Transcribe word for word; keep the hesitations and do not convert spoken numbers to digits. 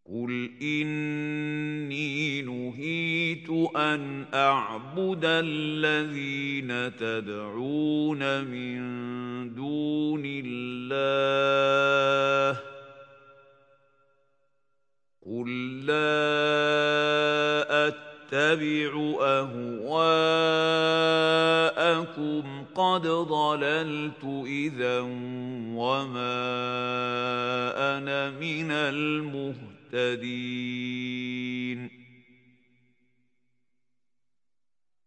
قُلْ إِنِّي نُهِيتُ أَنْ أَعْبُدَ الَّذِينَ تَدْعُونَ مِن دُونِ اللَّهِ قُل لَّا أَتَّبِعُ أَهْوَاءَكُمْ قَدْ ضَلَلْتُ إِذًا وَمَا أَنَا مِنَ الْمُهْتَدِينَ